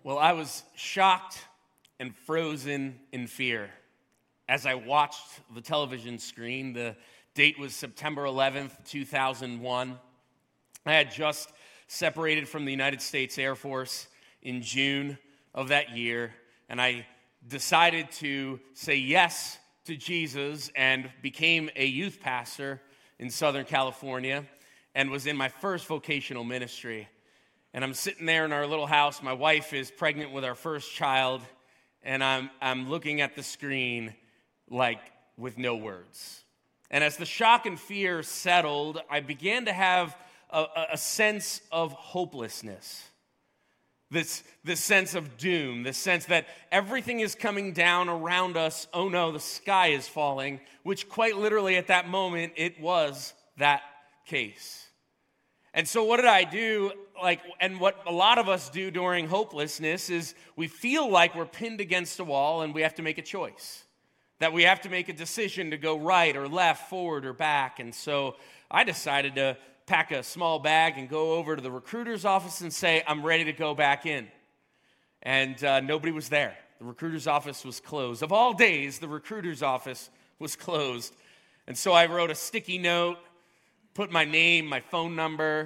Well, I was shocked and frozen in fear as I watched the television screen. The date was September 11th, 2001. I had just separated from the United States Air Force in June of that year, and I decided to say yes to Jesus and became a youth pastor in Southern California and was in my first vocational ministry. And I'm sitting there in our little house. My wife is pregnant with our first child, and I'm looking at the screen like with no words. And as the shock and fear settled, I began to have a sense of hopelessness. This sense of doom, this sense that everything is coming down around us. Oh no, the sky is falling, which quite literally at that moment, it was that case. And so what did I do? And what a lot of us do during hopelessness is we feel like we're pinned against a wall and we have to make a choice. That we have to make a decision to go right or left, forward or back. And so I decided to pack a small bag and go over to the recruiter's office and say, I'm ready to go back in. And nobody was there. The recruiter's office was closed. Of all days, the recruiter's office was closed. And so I wrote a sticky note, put my name, my phone number,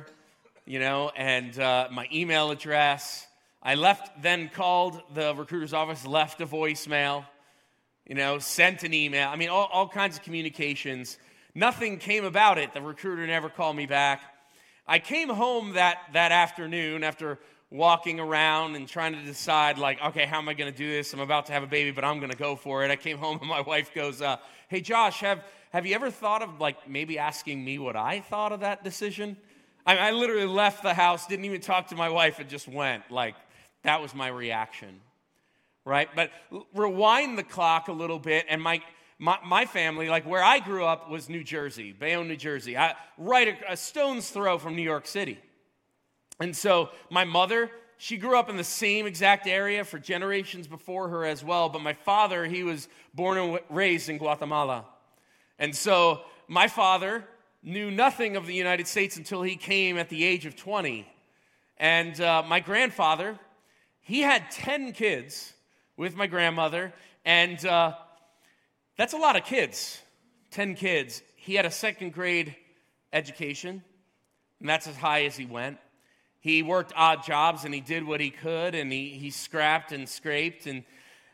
and my email address. I called the recruiter's office, left a voicemail, sent an email. All kinds of communications. Nothing came about it. The recruiter never called me back. I came home that afternoon after walking around and trying to decide, okay, how am I going to do this? I'm about to have a baby, but I'm going to go for it. I came home and my wife goes, hey, Josh, have you ever thought of maybe asking me what I thought of that decision? I literally left the house, didn't even talk to my wife, and just went. That was my reaction, right? But rewind the clock a little bit, and my family, where I grew up, was New Jersey, Bayonne, New Jersey, right a stone's throw from New York City. And so my mother, she grew up in the same exact area for generations before her as well, but my father, he was born and raised in Guatemala. And so my father knew nothing of the United States until he came at the age of 20. And my grandfather, he had 10 kids with my grandmother, and that's a lot of kids, 10 kids. He had a second grade education, and that's as high as he went. He worked odd jobs, and he did what he could, and he scrapped and scraped, and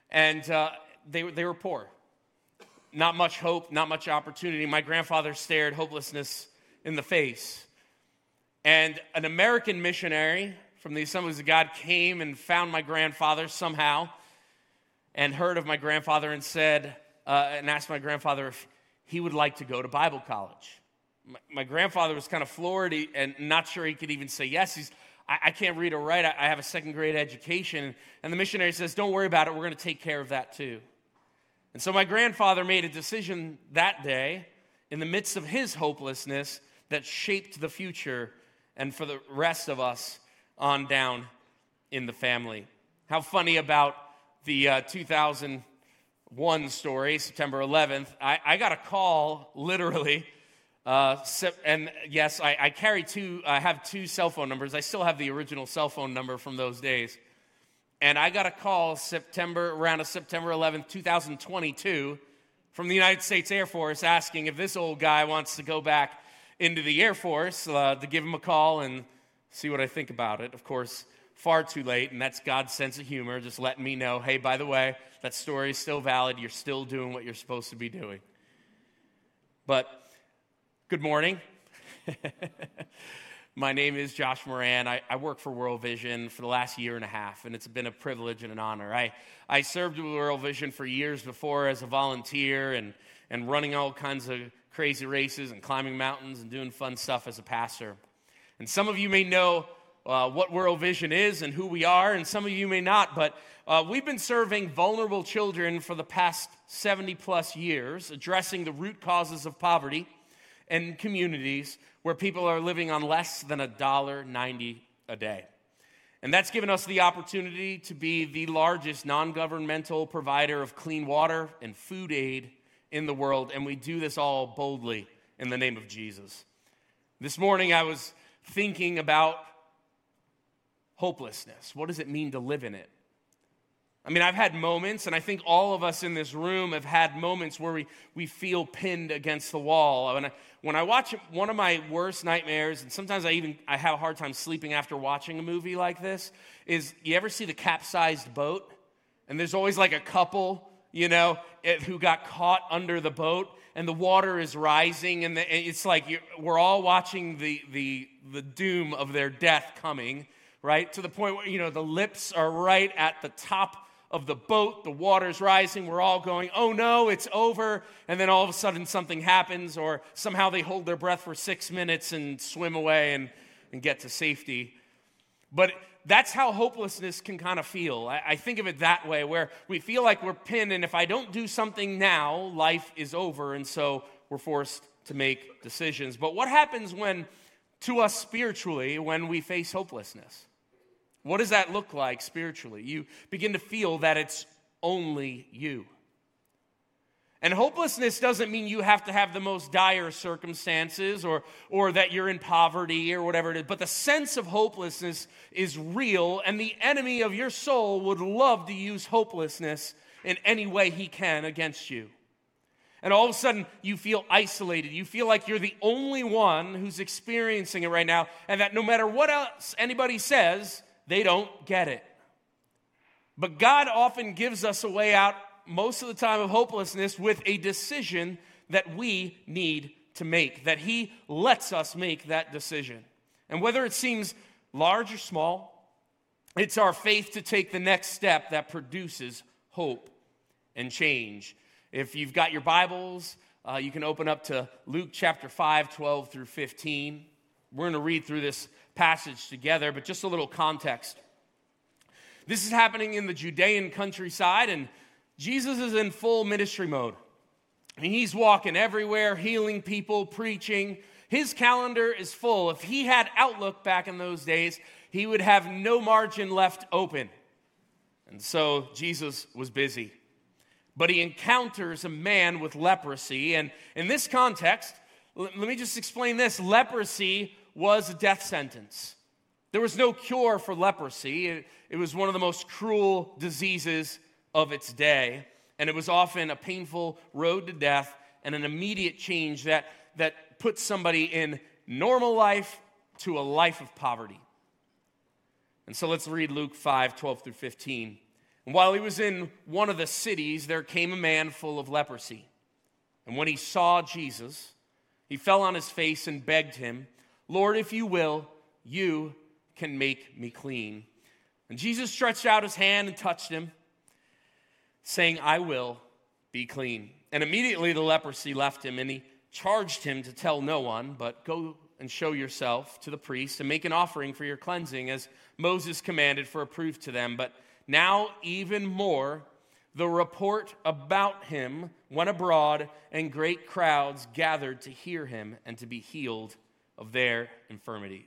they were poor. Not much hope, not much opportunity. My grandfather stared hopelessness in the face. And an American missionary from the Assemblies of God came and found my grandfather somehow and heard of my grandfather and said, and asked my grandfather if he would like to go to Bible college. My grandfather was kind of floored and not sure he could even say yes. I can't read or write. I have a second grade education. And the missionary says, don't worry about it. We're going to take care of that too. And so my grandfather made a decision that day in the midst of his hopelessness that shaped the future and for the rest of us on down in the family. How funny about the 2001 story, September 11th. I got a call, literally, and yes, I have two cell phone numbers. I still have the original cell phone number from those days. And I got a call around September 11th, 2022, from the United States Air Force asking if this old guy wants to go back into the Air Force to give him a call and see what I think about it. Of course, far too late, and that's God's sense of humor, just letting me know, hey, by the way, that story is still valid. You're still doing what you're supposed to be doing. But good morning. My name is Josh Moran. I work for World Vision for the last year and a half, and it's been a privilege and an honor. I served with World Vision for years before as a volunteer and running all kinds of crazy races and climbing mountains and doing fun stuff as a pastor. And some of you may know what World Vision is and who we are, and some of you may not, but we've been serving vulnerable children for the past 70-plus years, addressing the root causes of poverty in communities where people are living on less than $1.90 a day. And that's given us the opportunity to be the largest non-governmental provider of clean water and food aid in the world, and we do this all boldly in the name of Jesus. This morning I was thinking about hopelessness? What does it mean to live in it? I mean, I've had moments, and I think all of us in this room have had moments where we feel pinned against the wall. When I watch one of my worst nightmares, and sometimes I have a hard time sleeping after watching a movie like this, is you ever see the capsized boat? And there's always like a couple, who got caught under the boat, and the water is rising, and it's like we're all watching the doom of their death coming, right? To the point where, the lips are right at the top of the boat, the water's rising, we're all going, oh no, it's over, and then all of a sudden something happens, or somehow they hold their breath for 6 minutes and swim away and get to safety. But that's how hopelessness can kind of feel. I think of it that way, where we feel like we're pinned, and if I don't do something now, life is over, and so we're forced to make decisions. But what happens to us spiritually, when we face hopelessness? What does that look like spiritually? You begin to feel that it's only you. And hopelessness doesn't mean you have to have the most dire circumstances or that you're in poverty or whatever it is. But the sense of hopelessness is real, and the enemy of your soul would love to use hopelessness in any way he can against you. And all of a sudden, you feel isolated. You feel like you're the only one who's experiencing it right now, and that no matter what else anybody says, they don't get it. But God often gives us a way out most of the time of hopelessness with a decision that we need to make, that he lets us make that decision. And whether it seems large or small, it's our faith to take the next step that produces hope and change. If you've got your Bibles, you can open up to Luke chapter 5, 12 through 15. We're going to read through this passage together, but just a little context. This is happening in the Judean countryside, and Jesus is in full ministry mode. I mean, he's walking everywhere, healing people, preaching. His calendar is full. If he had Outlook back in those days, he would have no margin left open. And so Jesus was busy. But he encounters a man with leprosy, and in this context, let me just explain this. Leprosy was a death sentence. There was no cure for leprosy. It was one of the most cruel diseases of its day, and it was often a painful road to death and an immediate change that put somebody in normal life to a life of poverty. And so let's read Luke 5, 12 through 15. And while he was in one of the cities, there came a man full of leprosy. And when he saw Jesus, he fell on his face and begged him, Lord, if you will, you can make me clean. And Jesus stretched out his hand and touched him, saying, I will be clean. And immediately the leprosy left him, and he charged him to tell no one, but go and show yourself to the priest and make an offering for your cleansing, as Moses commanded, for a proof to them. But now even more, the report about him went abroad, and great crowds gathered to hear him and to be healed of their infirmities.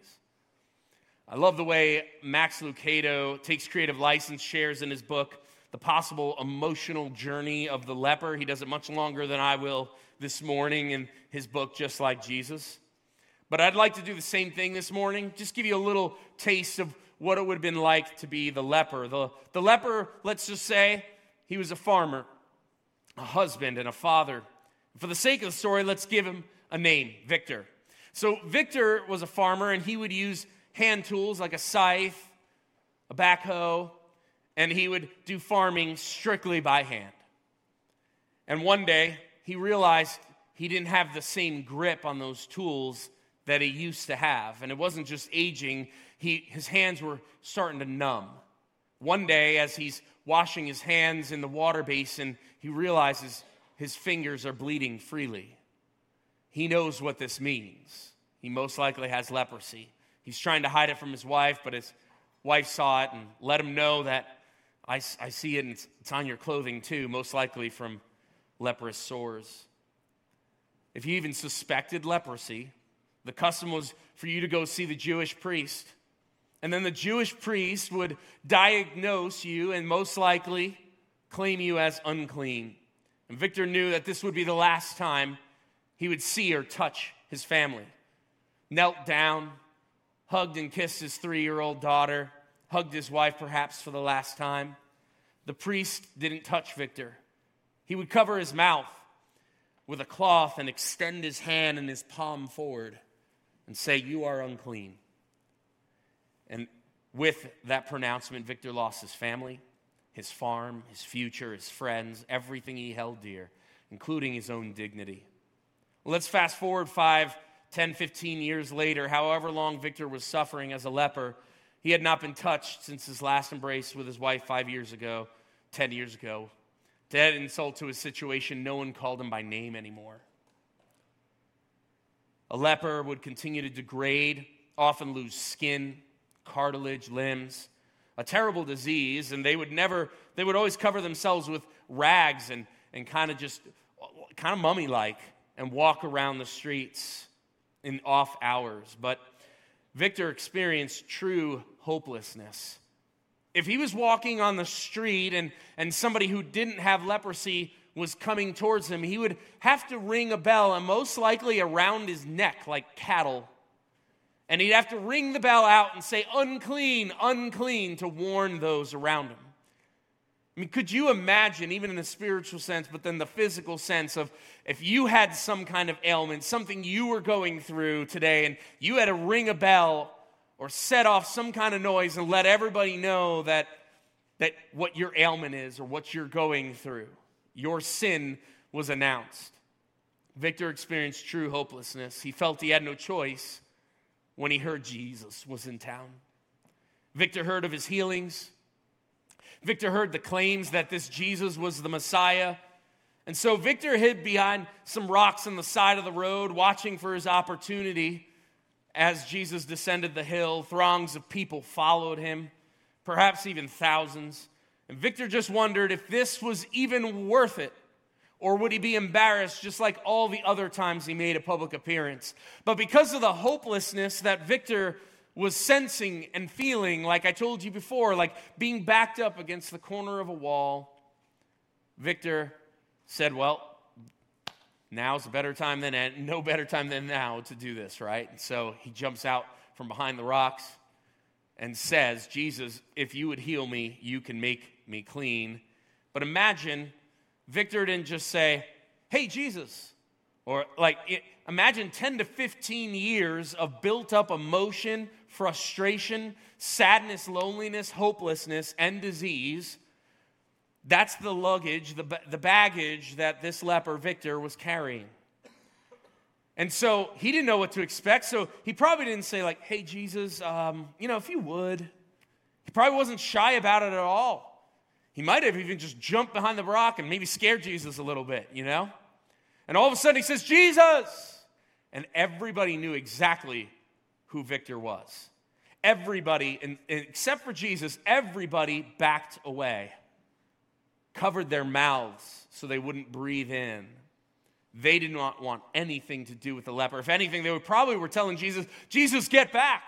I love the way Max Lucado takes creative license, shares in his book the possible emotional journey of the leper. He does it much longer than I will this morning in his book, Just Like Jesus. But I'd like to do the same thing this morning, just give you a little taste of what it would have been like to be the leper. The leper, let's just say, he was a farmer, a husband, and a father. For the sake of the story, let's give him a name, Victor. So Victor was a farmer, and he would use hand tools like a scythe, a backhoe, and he would do farming strictly by hand. And one day, he realized he didn't have the same grip on those tools that he used to have. And it wasn't just aging, his hands were starting to numb. One day, as he's washing his hands in the water basin, he realizes his fingers are bleeding freely. He knows what this means. He most likely has leprosy. He's trying to hide it from his wife, but his wife saw it and let him know that I see it, and it's on your clothing too, most likely from leprous sores. If you even suspected leprosy, the custom was for you to go see the Jewish priest. And then the Jewish priest would diagnose you and most likely claim you as unclean. And Victor knew that this would be the last time he would see or touch his family. Knelt down, hugged and kissed his 3-year-old daughter, hugged his wife perhaps for the last time. The priest didn't touch Victor. He would cover his mouth with a cloth and extend his hand and his palm forward and say, "You are unclean." And with that pronouncement, Victor lost his family, his farm, his future, his friends, everything he held dear, including his own dignity. Well, let's fast forward 5, 10, 15 years later. However long Victor was suffering as a leper, he had not been touched since his last embrace with his wife 5 years ago, 10 years ago. To add insult to his situation, no one called him by name anymore. A leper would continue to degrade, often lose skin, cartilage, limbs, a terrible disease, and they would always cover themselves with rags and kind of mummy-like and walk around the streets in off hours. But Victor experienced true hopelessness. If he was walking on the street and somebody who didn't have leprosy was coming towards him, he would have to ring a bell, and most likely around his neck like cattle. And he'd have to ring the bell out and say, "Unclean, unclean," to warn those around him. I mean, could you imagine, even in the spiritual sense, but then the physical sense of if you had some kind of ailment, something you were going through today, and you had to ring a bell or set off some kind of noise and let everybody know that what your ailment is or what you're going through. Your sin was announced. Victor experienced true hopelessness. He felt he had no choice when he heard Jesus was in town. Victor heard of his healings. Victor heard the claims that this Jesus was the Messiah. And so Victor hid behind some rocks on the side of the road, watching for his opportunity. As Jesus descended the hill, throngs of people followed him, perhaps even thousands. And Victor just wondered if this was even worth it, or would he be embarrassed just like all the other times he made a public appearance. But because of the hopelessness that Victor was sensing and feeling, like I told you before, like being backed up against the corner of a wall, Victor said, well, now's a better time than no better time than now to do this, right? And so he jumps out from behind the rocks and says, "Jesus, if you would heal me, you can make me clean." But imagine Victor didn't just say, "Hey, Jesus," or imagine 10 to 15 years of built up emotion, frustration, sadness, loneliness, hopelessness, and disease. That's the luggage, the baggage that this leper, Victor, was carrying. And so he didn't know what to expect, so he probably didn't say like, "Hey, Jesus, if you would." He probably wasn't shy about it at all. He might have even just jumped behind the rock and maybe scared Jesus a little bit, And all of a sudden he says, "Jesus!" And everybody knew exactly who Victor was. Everybody, and except for Jesus, everybody backed away. Covered their mouths so they wouldn't breathe in. They did not want anything to do with the leper. If anything, they probably were telling Jesus, "Jesus, get back."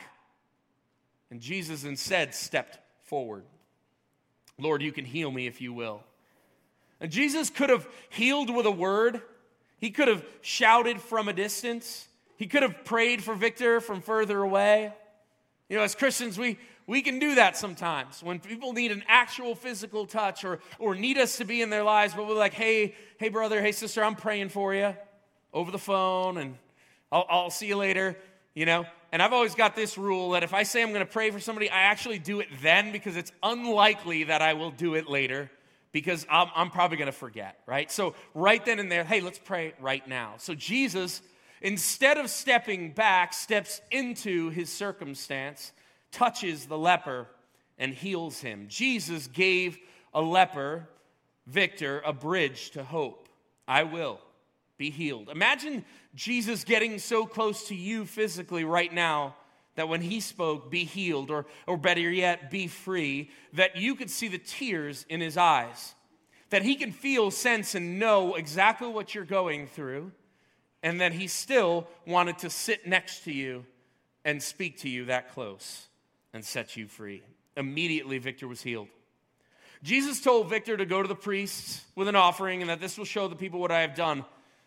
And Jesus instead stepped forward. "Lord, you can heal me if you will." And Jesus could have healed with a word. He could have shouted from a distance. He could have prayed for Victor from further away. As Christians, we can do that sometimes when people need an actual physical touch or need us to be in their lives, but we're like, hey brother, hey sister, I'm praying for you over the phone, and I'll see you later, And I've always got this rule that if I say I'm going to pray for somebody, I actually do it then, because it's unlikely that I will do it later, because I'm probably going to forget, right? So right then and there, hey, let's pray right now. So Jesus, instead of stepping back, steps into his circumstance, touches the leper, and heals him. Jesus gave a leper, Victor, a bridge to hope. "I will be healed." Imagine Jesus getting so close to you physically right now that when he spoke, "Be healed," or better yet, "Be free," that you could see the tears in his eyes, that he can feel, sense, and know exactly what you're going through, and that he still wanted to sit next to you and speak to you that close and set you free. Immediately, Victor was healed. Jesus told Victor to go to the priests with an offering, and that this will show the people what I have done.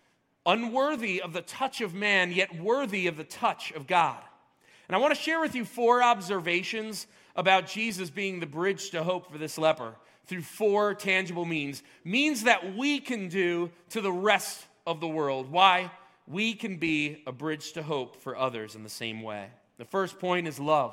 Unworthy of the touch of man, yet worthy of the touch of God. And I want to share with you 4 observations about Jesus being the bridge to hope for this leper through 4 tangible means that we can do to the rest of the world. Why? We can be a bridge to hope for others in the same way. The first point is love.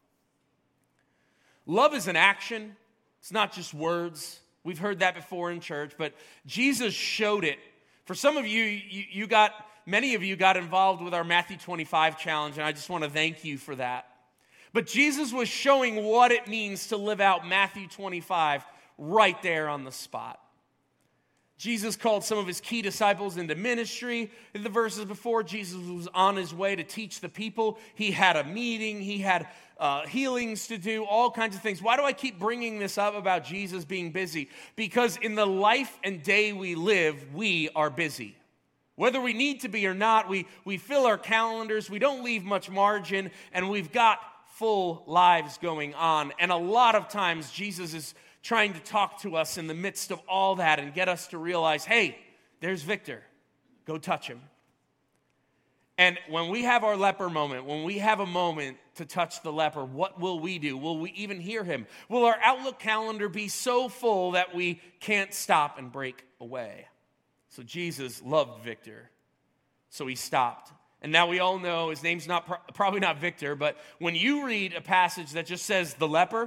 Love is an action. It's not just words. We've heard that before in church, but Jesus showed it. For some of you, many of you got involved with our Matthew 25 challenge, and I just want to thank you for that. But Jesus was showing what it means to live out Matthew 25 right there on the spot. Jesus called some of his key disciples into ministry. In the verses before, Jesus was on his way to teach the people. He had a meeting. He had healings to do, all kinds of things. Why do I keep bringing this up about Jesus being busy? Because in the life and day we live, we are busy. Whether we need to be or not, we fill our calendars. We don't leave much margin, and we've got full lives going on. And a lot of times, Jesus is trying to talk to us in the midst of all that and get us to realize, hey, there's Victor. Go touch him. And when we have our leper moment, when we have a moment to touch the leper, what will we do? Will we even hear him? Will our Outlook calendar be so full that we can't stop and break away? So Jesus loved Victor, so he stopped. And now we all know his name's probably not Victor, but when you read a passage that just says the leper,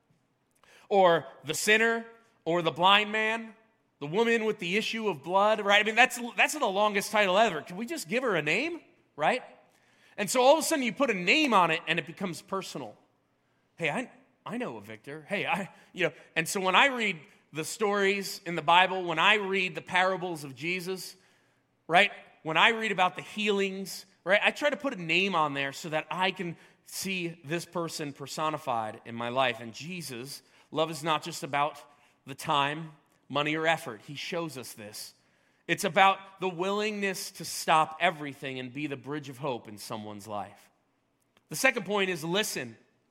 or the sinner, or the blind man, the woman with the issue of blood, right? I mean, that's the longest title ever. Can we just give her a name, right? And so all of a sudden you put a name on it and it becomes personal. Hey, I know a Victor. Hey, and so when I read the stories in the Bible, when I read the parables of Jesus, right? When I read about the healings, right? I try to put a name on there so that I can see this person personified in my life. And Jesus, love is not just about the time, money, or effort. He shows us this. It's about the willingness to stop everything and be the bridge of hope in someone's life. The second point is listen.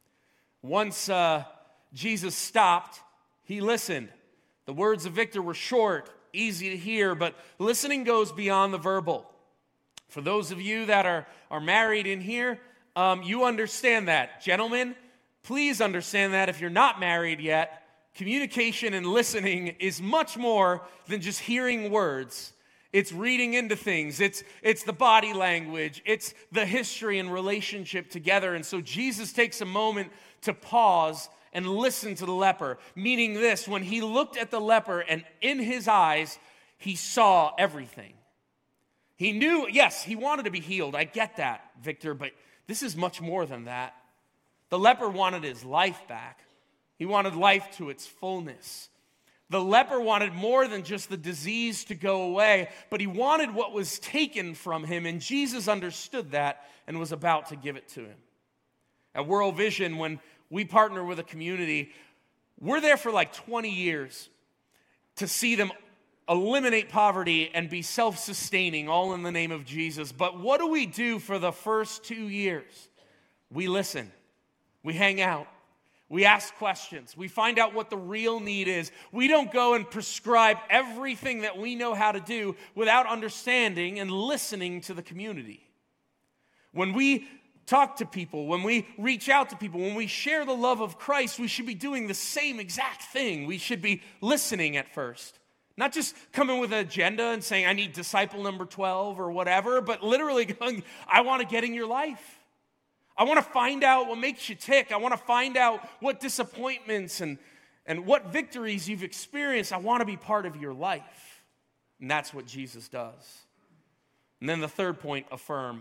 Once Jesus stopped, he listened. The words of Victor were short, easy to hear, but listening goes beyond the verbal. For those of you that are married in here, you understand that. Gentlemen, please understand that if you're not married yet, communication and listening is much more than just hearing words. It's reading into things. It's the body language. It's the history and relationship together. And so Jesus takes a moment to pause and listen to the leper, meaning this: when he looked at the leper and in his eyes, he saw everything. He knew, yes, he wanted to be healed. I get that, Victor, but this is much more than that. The leper wanted his life back. He wanted life to its fullness. The leper wanted more than just the disease to go away, but he wanted what was taken from him, and Jesus understood that and was about to give it to him. At World Vision, when we partner with a community, we're there for like 20 years to see them eliminate poverty and be self-sustaining, all in the name of Jesus. But what do we do for the first 2 years? We listen. We hang out. We ask questions. We find out what the real need is. We don't go and prescribe everything that we know how to do without understanding and listening to the community. When we talk to people, when we reach out to people, when we share the love of Christ, we should be doing the same exact thing. We should be listening at first. Not just coming with an agenda and saying, I need disciple number 12 or whatever, but literally going, I want to get in your life. I want to find out what makes you tick. I want to find out what disappointments and what victories you've experienced. I want to be part of your life. And that's what Jesus does. And then the third point, affirm.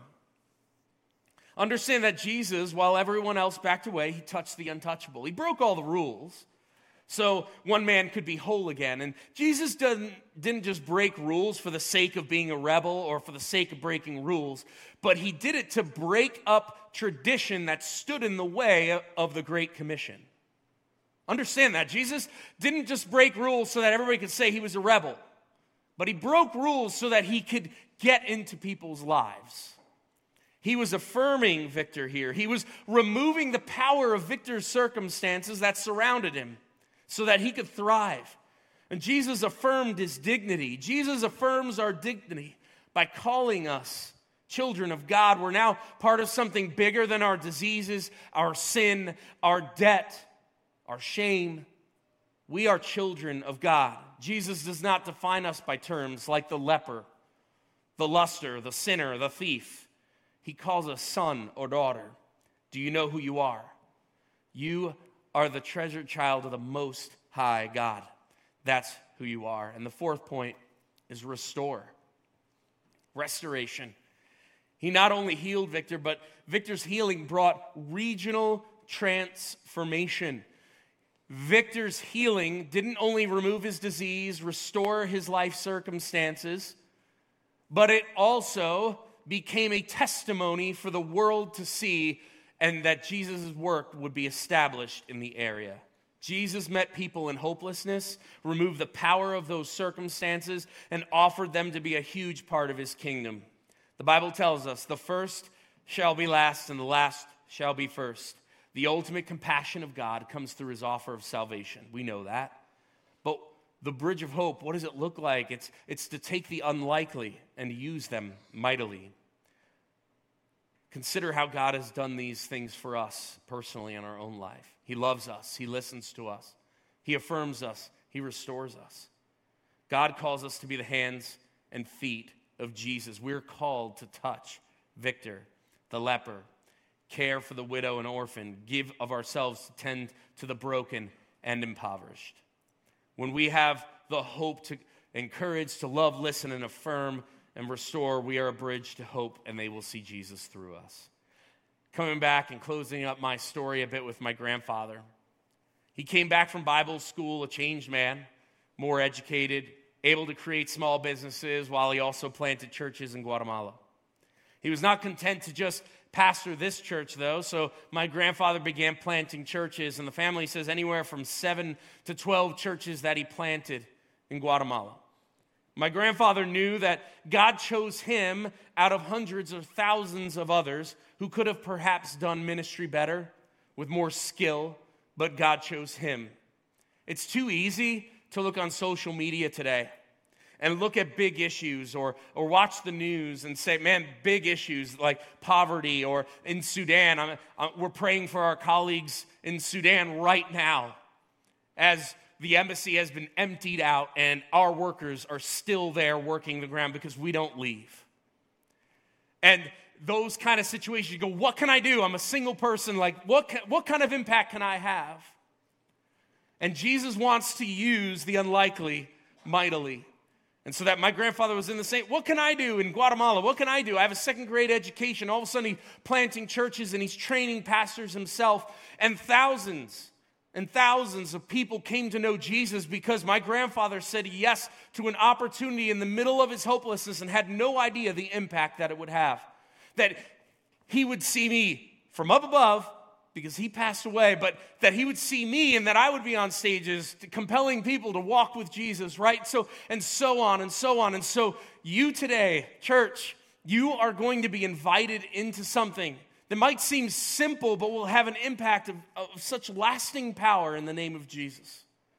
Understand that Jesus, while everyone else backed away, he touched the untouchable. He broke all the rules so one man could be whole again. And Jesus didn't just break rules for the sake of being a rebel or for the sake of breaking rules, but he did it to break up tradition that stood in the way of the Great Commission. Understand that. Jesus didn't just break rules so that everybody could say he was a rebel, but he broke rules so that he could get into people's lives. He was affirming Victor here. He was removing the power of Victor's circumstances that surrounded him so that he could thrive. And Jesus affirmed his dignity. Jesus affirms our dignity by calling us children of God. We're now part of something bigger than our diseases, our sin, our debt, our shame. We are children of God. Jesus does not define us by terms like the leper, the luster, the sinner, the thief. He calls us son or daughter. Do you know who you are? You are the treasured child of the Most High God. That's who you are. And the fourth point is restore. Restoration. He not only healed Victor, but Victor's healing brought regional transformation. Victor's healing didn't only remove his disease, restore his life circumstances, but it also became a testimony for the world to see, and that Jesus' work would be established in the area. Jesus met people in hopelessness, removed the power of those circumstances, and offered them to be a huge part of his kingdom. The Bible tells us, the first shall be last, and the last shall be first. The ultimate compassion of God comes through his offer of salvation. We know that. But the bridge of hope, what does it look like? It's to take the unlikely and use them mightily. Consider how God has done these things for us personally in our own life. He loves us. He listens to us. He affirms us. He restores us. God calls us to be the hands and feet of Jesus. We're called to touch Victor, the leper, care for the widow and orphan, give of ourselves to tend to the broken and impoverished. When we have the hope to encourage, to love, listen, and affirm and restore, we are a bridge to hope, and they will see Jesus through us. Coming back and closing up my story a bit with my grandfather. He came back from Bible school, a changed man, more educated, able to create small businesses while he also planted churches in Guatemala. He was not content to just pastor this church, though, so my grandfather began planting churches, and the family says anywhere from 7 to 12 churches that he planted in Guatemala. My grandfather knew that God chose him out of hundreds of thousands of others who could have perhaps done ministry better, with more skill, but God chose him. It's too easy to look on social media today and look at big issues or watch the news and say, man, big issues like poverty, or in Sudan, we're praying for our colleagues in Sudan right now as the embassy has been emptied out and our workers are still there working the ground because we don't leave. And those kind of situations, you go, what can I do? I'm a single person. Like, what kind of impact can I have? And Jesus wants to use the unlikely mightily. And so that my grandfather was in the same, what can I do in Guatemala? What can I do? I have a second grade education. All of a sudden he's planting churches and he's training pastors himself. And thousands of people came to know Jesus because my grandfather said yes to an opportunity in the middle of his hopelessness and had no idea the impact that it would have. That he would see me from up above because he passed away, but that he would see me and that I would be on stages compelling people to walk with Jesus, right? So on and so on. And so you today, church, you are going to be invited into something that might seem simple, but will have an impact of such lasting power in the name of Jesus.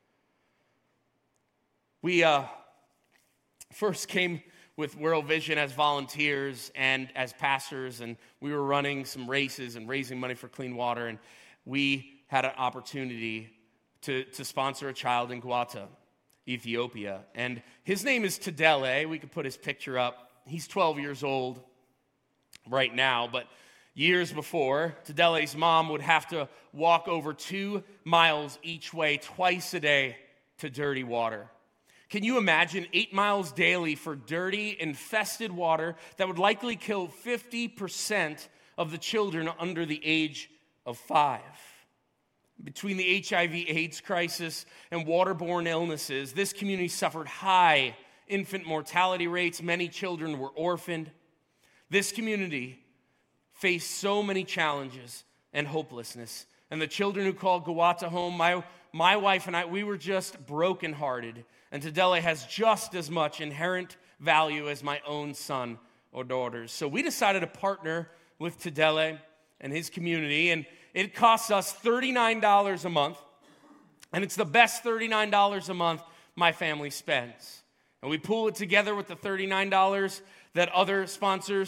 We first came with World Vision as volunteers and as pastors, and we were running some races and raising money for clean water, and we had an opportunity to sponsor a child in Guata, Ethiopia. And his name is Tadele. We could put his picture up. He's 12 years old right now, but years before, Tadele's mom would have to walk over 2 miles each way twice a day to dirty water. Can you imagine 8 miles daily for dirty, infested water that would likely kill 50% of the children under the age of 5? Between the HIV/AIDS crisis and waterborne illnesses, this community suffered high infant mortality rates. Many children were orphaned. This community faced so many challenges and hopelessness. And the children who called Guata home, my wife and I, we were just brokenhearted. And Tadele has just as much inherent value as my own son or daughters. So we decided to partner with Tadele and his community, and it costs us $39 a month, and it's the best $39 a month my family spends. And we pool it together with the $39 that other sponsors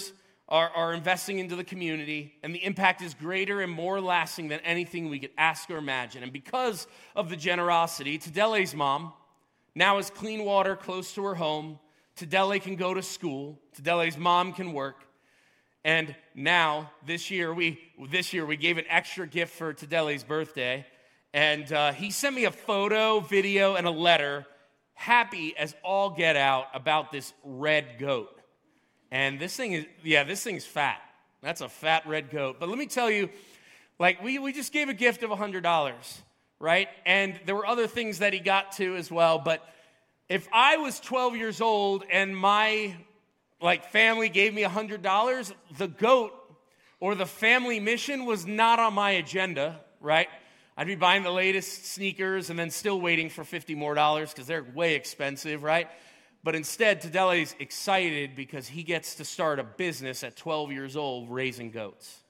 are investing into the community, and the impact is greater and more lasting than anything we could ask or imagine. And because of the generosity, Tadele's mom now has clean water close to her home. Tadele can go to school. Tadele's mom can work. And now, this year, we gave an extra gift for Tadele's birthday. And he sent me a photo, video, and a letter, happy as all get out, about this red goat. And this thing is fat. That's a fat red goat. But let me tell you, like, we just gave a gift of $100, right? And there were other things that he got to as well. But if I was 12 years old and my family gave me $100, the goat or the family mission was not on my agenda, right? I'd be buying the latest sneakers and then still waiting for $50 more because they're way expensive, right? But instead, Tadele's excited because he gets to start a business at 12 years old raising goats.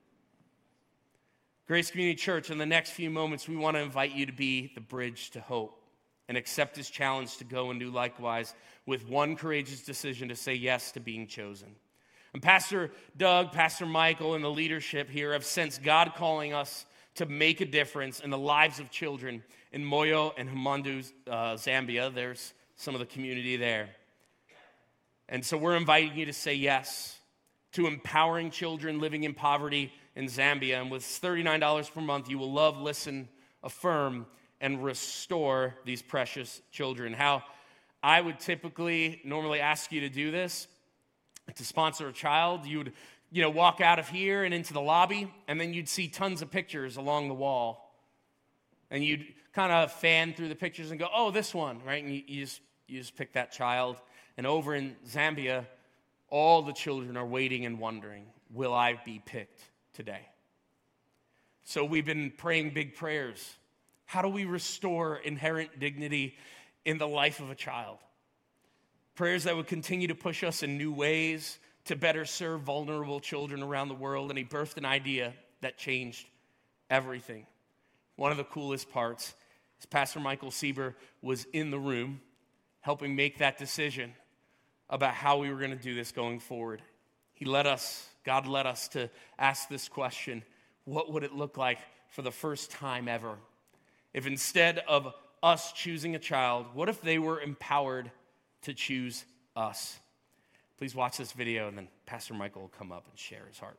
Grace Community Church, in the next few moments, we want to invite you to be the bridge to hope and accept his challenge to go and do likewise with one courageous decision to say yes to being chosen. And Pastor Doug, Pastor Michael, and the leadership here have sensed God calling us to make a difference in the lives of children in Moyo and Himandou, Zambia. There's some of the community there. And so we're inviting you to say yes to empowering children living in poverty in Zambia. And with $39 per month, you will love, listen, affirm, and restore these precious children. How I would normally ask you to do this, to sponsor a child, you would walk out of here and into the lobby, and then you'd see tons of pictures along the wall. And you'd kind of fan through the pictures and go, oh, this one, right? And you just pick that child. And over in Zambia, all the children are waiting and wondering, will I be picked today? So we've been praying big prayers. How do we restore inherent dignity in the life of a child? Prayers that would continue to push us in new ways to better serve vulnerable children around the world. And he birthed an idea that changed everything. One of the coolest parts is Pastor Michael Sieber was in the room helping make that decision about how we were going to do this going forward. God led us to ask this question: what would it look like for the first time ever if instead of us choosing a child, what if they were empowered to choose us? Please watch this video, and then Pastor Michael will come up and share his heart.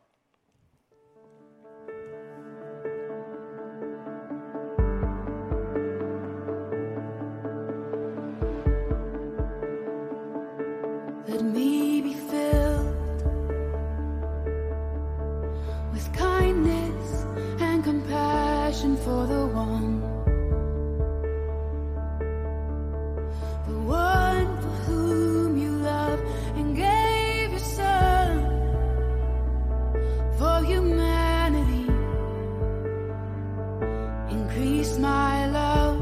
Let me be filled with kindness and compassion for the one for whom you love and gave your son for humanity. Increase my love,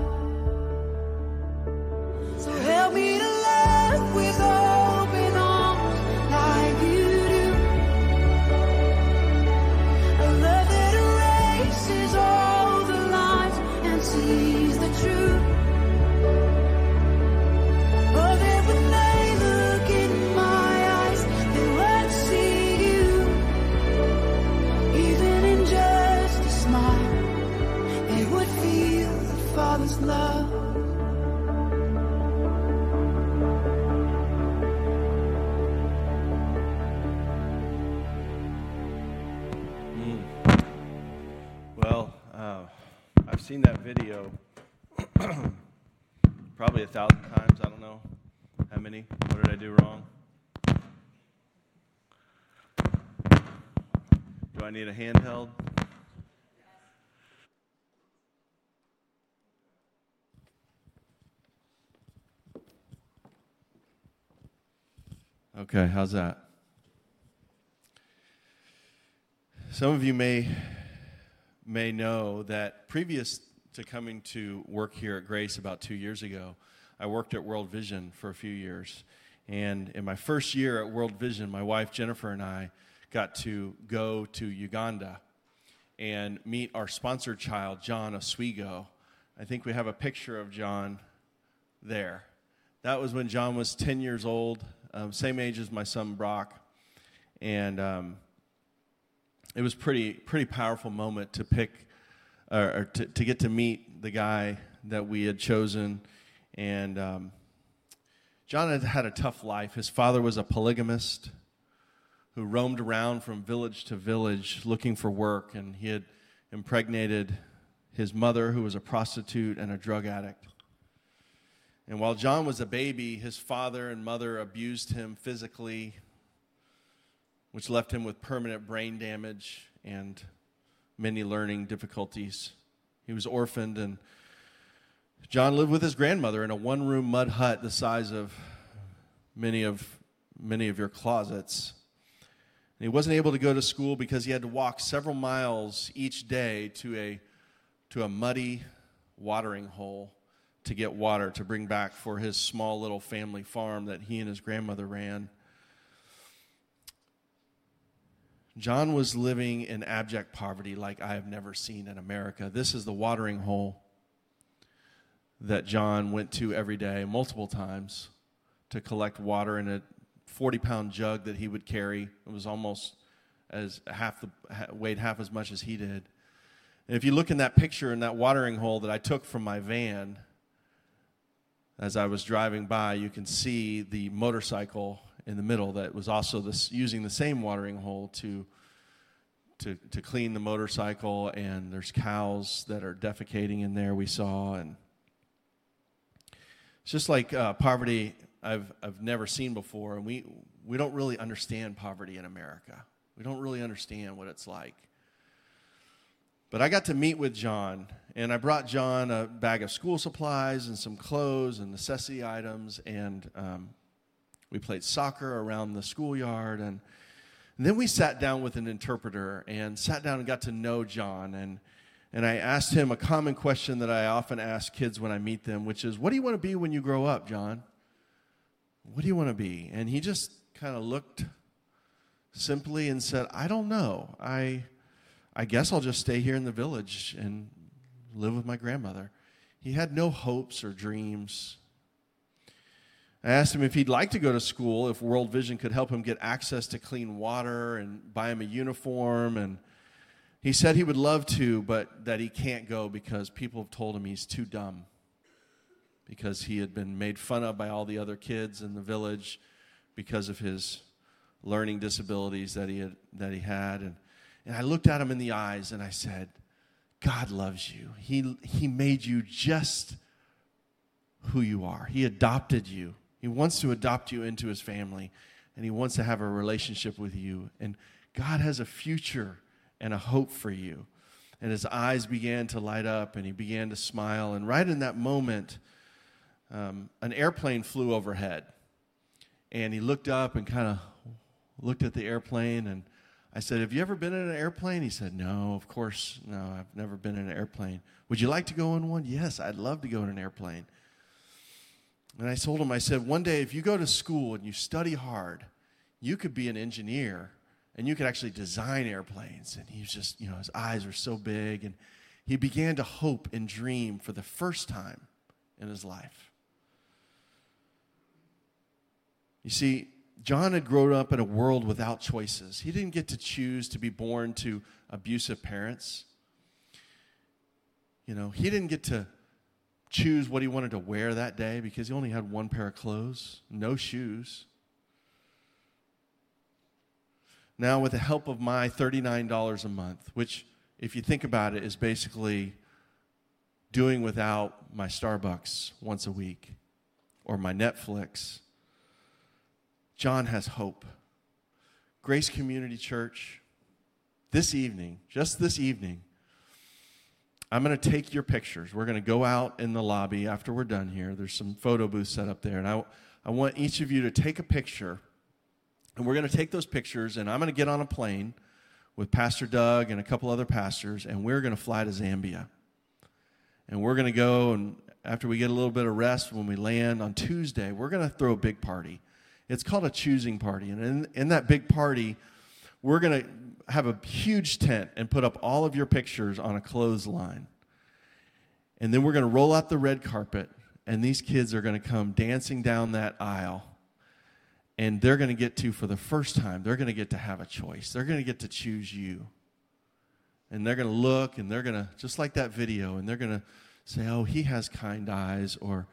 so help me to love with open arms like you do. A love that erases all the lies and sees the truth. Oh, that when they look in my eyes, they would see you. Even in just a smile, they would feel the Father's love. Well, I've seen that video probably 1,000 times. I don't know how many. What did I do wrong? Do I need a handheld? Okay, how's that? Some of you may know that previous to coming to work here at Grace about 2 years ago, I worked at World Vision for a few years. And in my first year at World Vision, my wife Jennifer and I got to go to Uganda and meet our sponsored child, John Oswego. I think we have a picture of John there. That was when John was 10 years old, same age as my son Brock. And it was pretty powerful moment to pick, or to get to meet the guy that we had chosen. And John had a tough life. His father was a polygamist who roamed around from village to village looking for work, and he had impregnated his mother, who was a prostitute and a drug addict. And while John was a baby, his father and mother abused him physically, which left him with permanent brain damage and many learning difficulties. He was orphaned, and John lived with his grandmother in a one-room mud hut the size of many of your closets. And he wasn't able to go to school because he had to walk several miles each day to a muddy watering hole to get water to bring back for his small little family farm that he and his grandmother ran. John was living in abject poverty like I have never seen in America. This is the watering hole that John went to every day, multiple times, to collect water in a 40-pound jug that he would carry. It was almost weighed half as much as he did. And if you look in that picture in that watering hole that I took from my van, as I was driving by, you can see the motorcycle in the middle that was also using the same watering hole to clean the motorcycle, and there's cows that are defecating in there we saw, and it's just like poverty I've never seen before, and we don't really understand poverty in America. We don't really understand what it's like. But I got to meet with John, and I brought John a bag of school supplies and some clothes and necessity items, and we played soccer around the schoolyard, and then we sat down with an interpreter and sat down and got to know John, and I asked him a common question that I often ask kids when I meet them, which is, what do you want to be when you grow up, John? What do you want to be? And he just kind of looked simply and said, I don't know. I guess I'll just stay here in the village and live with my grandmother. He had no hopes or dreams. I asked him if he'd like to go to school, if World Vision could help him get access to clean water and buy him a uniform. And he said he would love to, but that he can't go because people have told him he's too dumb, because he had been made fun of by all the other kids in the village because of his learning disabilities that he had. And I looked at him in the eyes and I said, God loves you. He made you just who you are. He adopted you. He wants to adopt you into his family, and he wants to have a relationship with you. And God has a future and a hope for you. And his eyes began to light up, and he began to smile. And right in that moment, an airplane flew overhead. And he looked up and kind of looked at the airplane, and I said, have you ever been in an airplane? He said, no, of course, no, I've never been in an airplane. Would you like to go in one? Yes, I'd love to go in an airplane. And I told him, I said, one day if you go to school and you study hard, you could be an engineer, and you could actually design airplanes. And he was just, his eyes were so big, and he began to hope and dream for the first time in his life. You see, John had grown up in a world without choices. He didn't get to choose to be born to abusive parents. He didn't get to choose what he wanted to wear that day because he only had one pair of clothes, no shoes. Now, with the help of my $39 a month, which, if you think about it, is basically doing without my Starbucks once a week or my Netflix, John has hope. Grace Community Church, just this evening, I'm going to take your pictures. We're going to go out in the lobby after we're done here. There's some photo booths set up there, and I want each of you to take a picture, and we're going to take those pictures, and I'm going to get on a plane with Pastor Doug and a couple other pastors, and we're going to fly to Zambia. And we're going to go, and after we get a little bit of rest, when we land on Tuesday, we're going to throw a big party. It's called a choosing party, and in that big party, we're going to have a huge tent and put up all of your pictures on a clothesline. And then we're going to roll out the red carpet, and these kids are going to come dancing down that aisle. And they're going to get to, for the first time, they're going to get to have a choice. They're going to get to choose you. And they're going to look, and they're going to, just like that video, and they're going to say, oh, he has kind eyes, or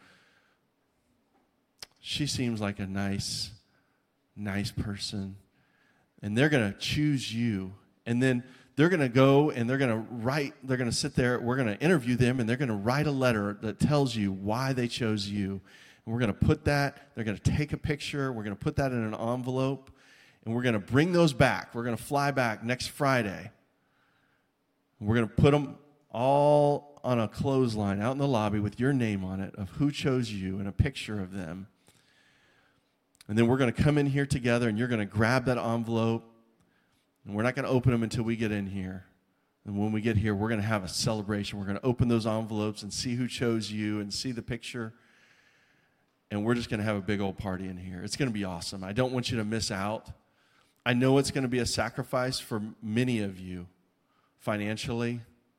she seems like a nice person. And they're going to choose you. And then they're going to go and they're going to write, they're going to sit there, we're going to interview them, and they're going to write a letter that tells you why they chose you. And we're going to put that, they're going to take a picture, we're going to put that in an envelope, and we're going to bring those back. We're going to fly back next Friday. We're going to put them all on a clothesline out in the lobby with your name on it of who chose you and a picture of them. And then we're going to come in here together, and you're going to grab that envelope, and we're not going to open them until we get in here. And when we get here, we're going to have a celebration. We're going to open those envelopes and see who chose you and see the picture. And we're just going to have a big old party in here. It's going to be awesome. I don't want you to miss out. I know it's going to be a sacrifice for many of you financially.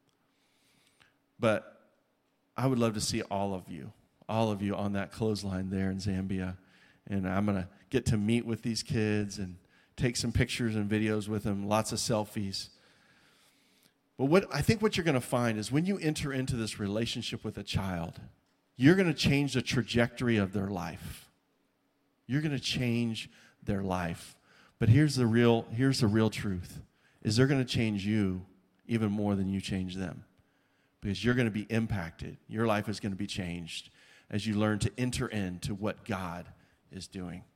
But I would love to see all of you on that clothesline there in Zambia. And I'm going to get to meet with these kids and take some pictures and videos with them, lots of selfies. But I think what you're going to find is when you enter into this relationship with a child, you're going to change the trajectory of their life. You're going to change their life. But here's the real truth, is they're going to change you even more than you change them. Because you're going to be impacted. Your life is going to be changed as you learn to enter into what God is doing.